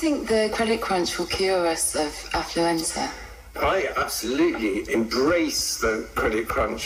think the credit crunch will cure us of affluenza? I absolutely embrace the credit crunch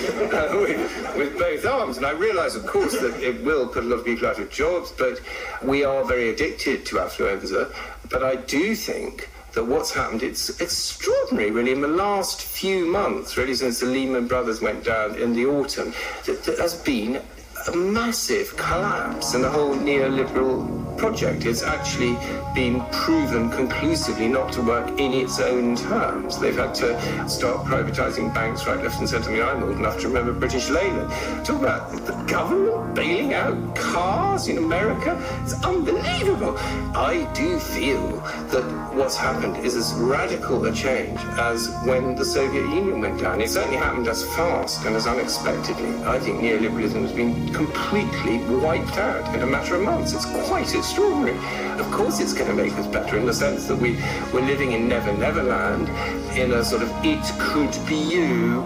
with both arms. And I realise, of course, that it will put a lot of people out of jobs, but we are very addicted to affluenza. But I do think that what's happened, it's extraordinary, really, in the last few months, really, since the Lehman Brothers went down in the autumn, there has been a massive collapse in the whole neoliberal project. It's actually been proven conclusively not to work in its own terms. They've had to start privatising banks right, left and centre. I mean, I'm old enough to remember British Leyland. Talk about the government bailing out cars in America. It's unbelievable. I do feel that what's happened is as radical a change as when the Soviet Union went down. It certainly happened as fast and as unexpectedly. I think neoliberalism has been completely wiped out in a matter of months. It's quite extraordinary. Of course it's going to make us better in the sense that we're living in Never Never Land, in a sort of it could be you,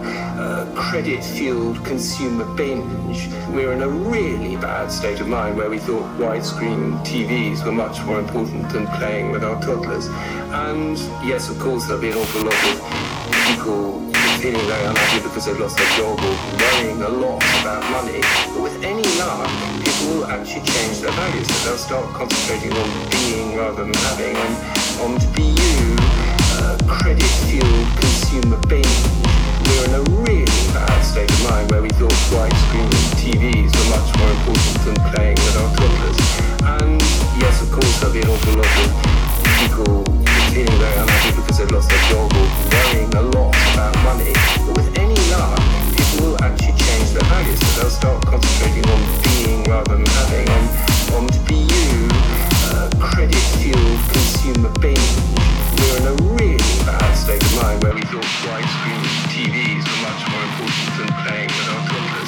credit-fueled consumer binge. We're in a really bad state of mind where we thought widescreen TVs were much more important than playing with our toddlers. And yes, of course, there'll be an awful lot of people feeling very unhappy because they've lost their job or worrying a lot about money. But with any luck, people will actually change their values. So they'll start concentrating on being rather than having, and on to be you, credit-fueled consumer binge. We're in a really bad state of mind where we thought widescreen TVs were much more important than playing with our toddlers. And yes, of course, there'll be an awful lot of people feeling very unhappy because they've lost their job or worrying a lot about money. But with any luck, people will actually change their values. So they'll start concentrating on being rather than having, and on to be you, credit-fueled consumer binge. We're in a really bad state of mind where we thought widescreen TVs were much more important than playing with our toddlers.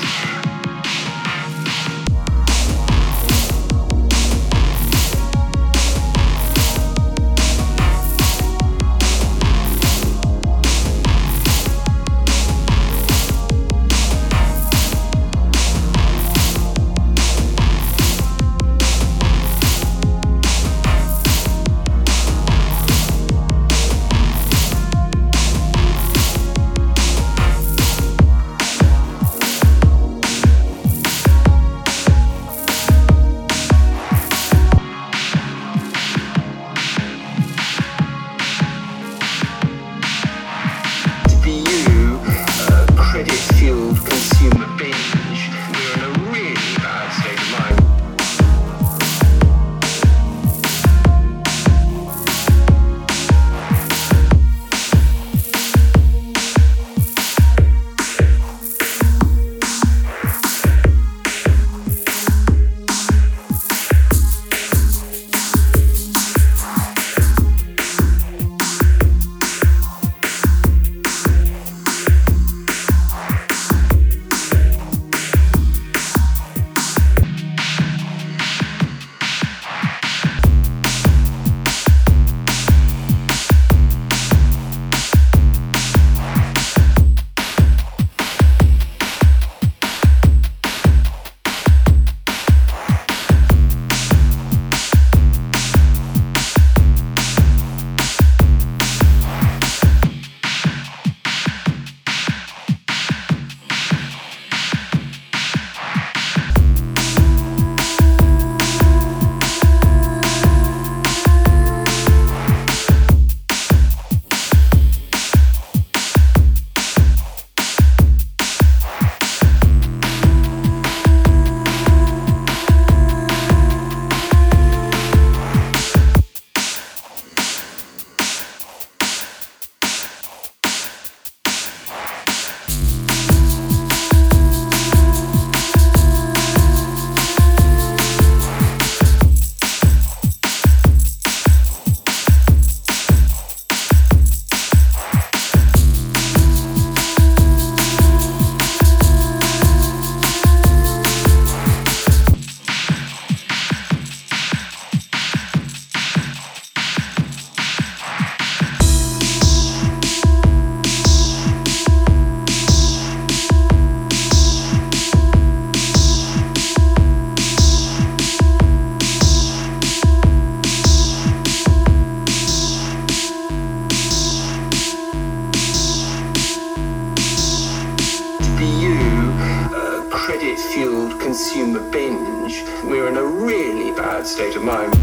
the binge, we were in a really bad state of mind.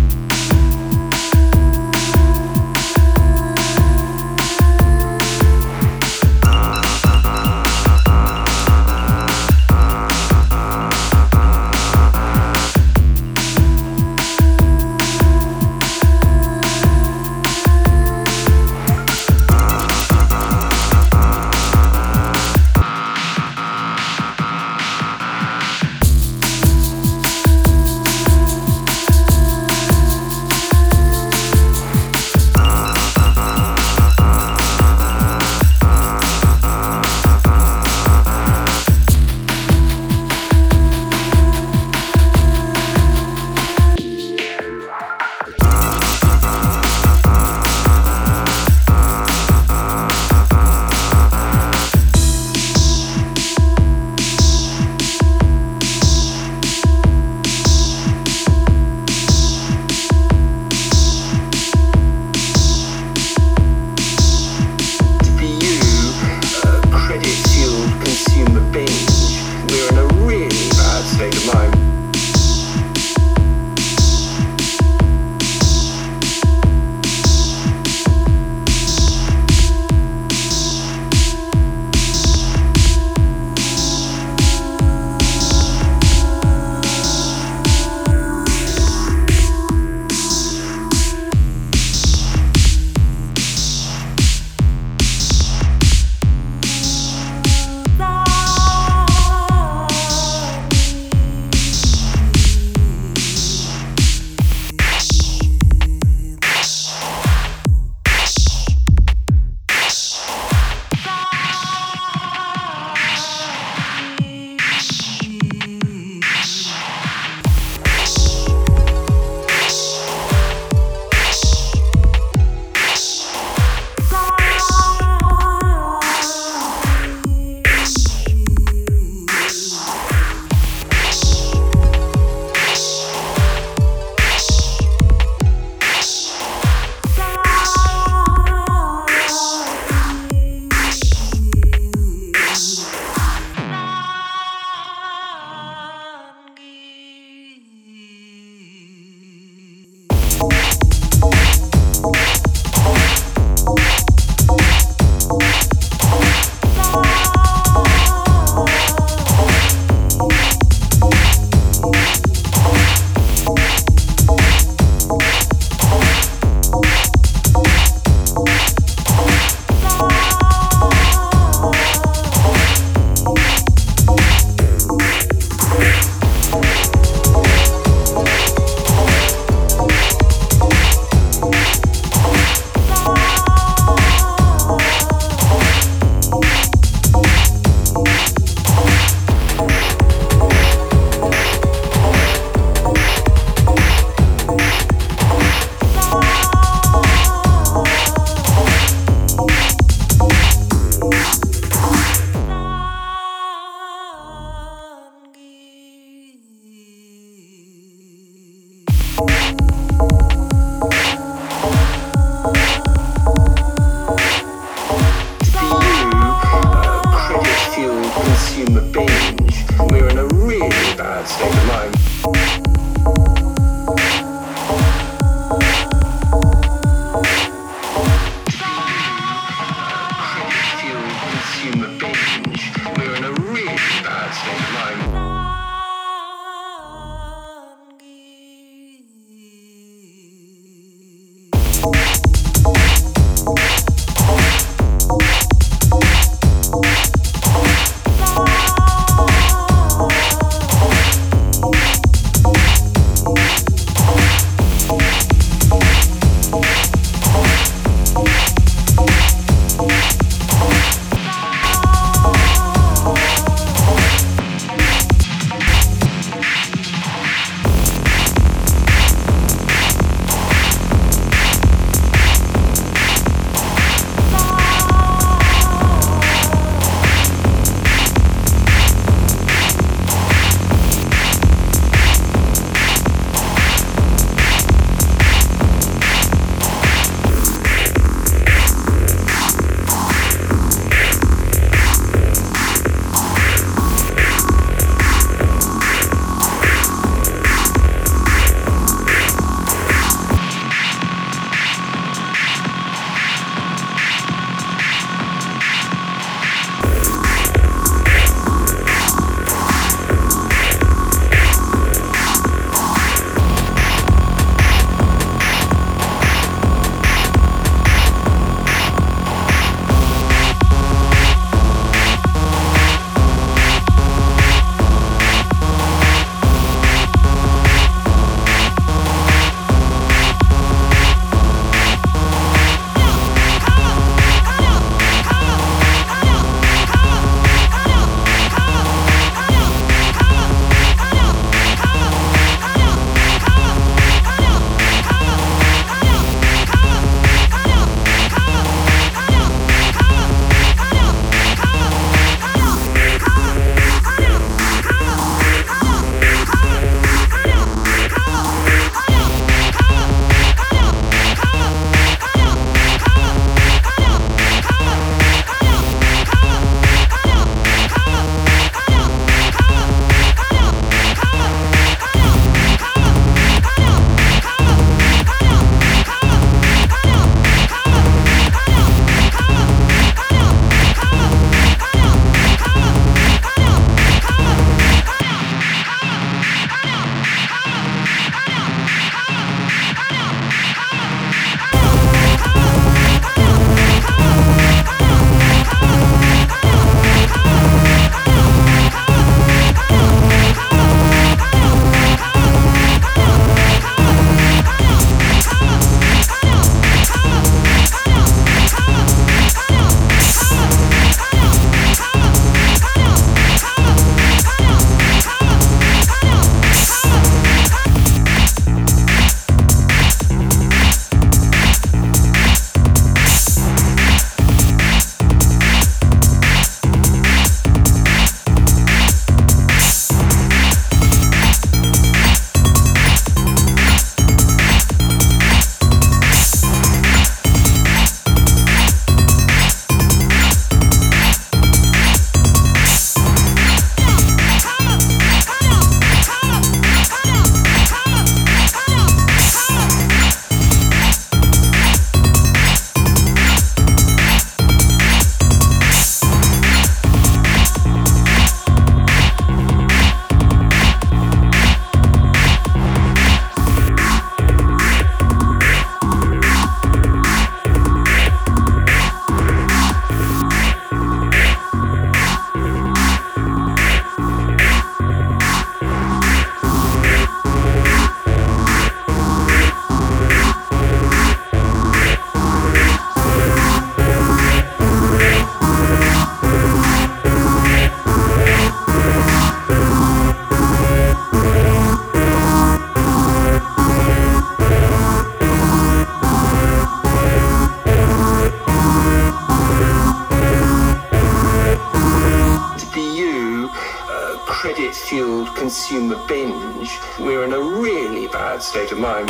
so-called consumer binge, we're in a really bad state of mind.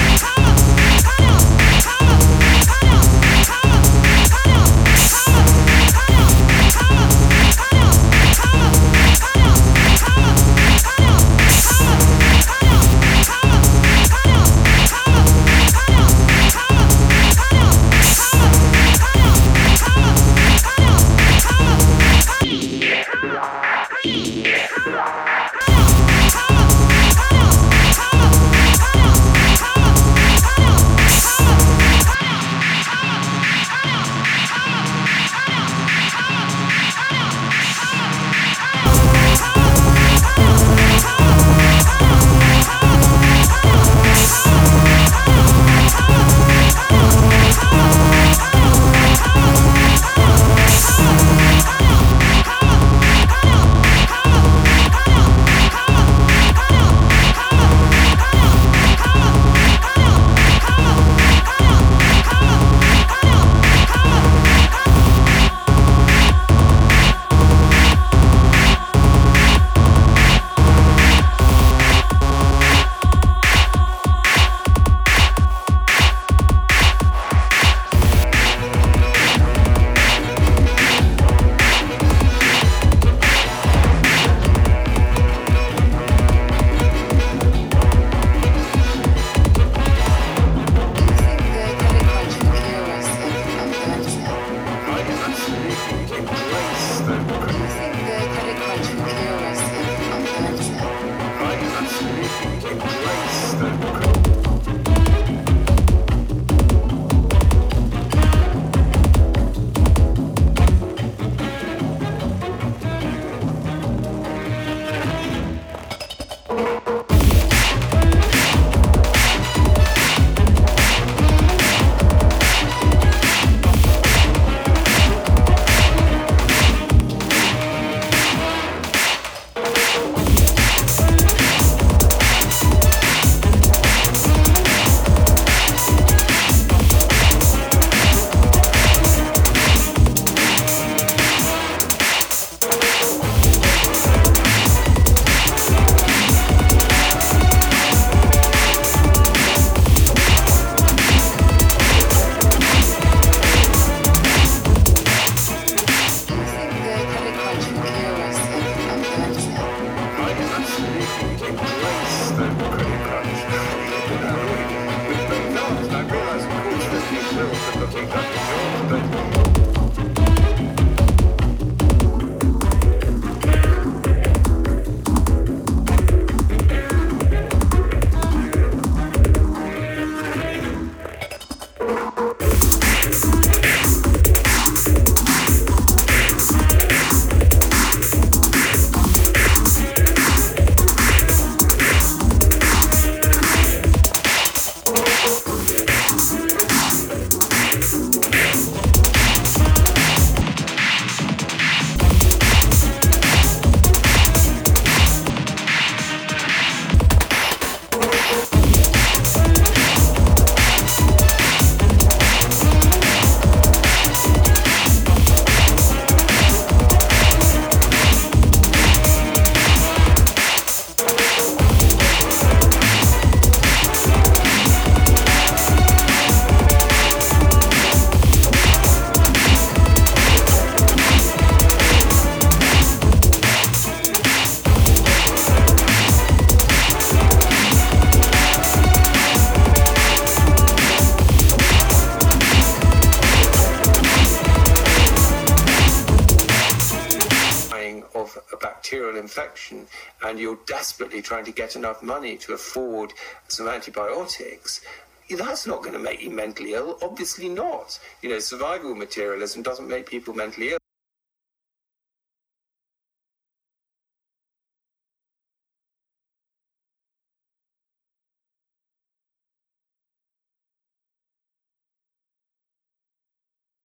Infection, and you're desperately trying to get enough money to afford some antibiotics, that's not going to make you mentally ill. Obviously not. Survival materialism doesn't make people mentally ill.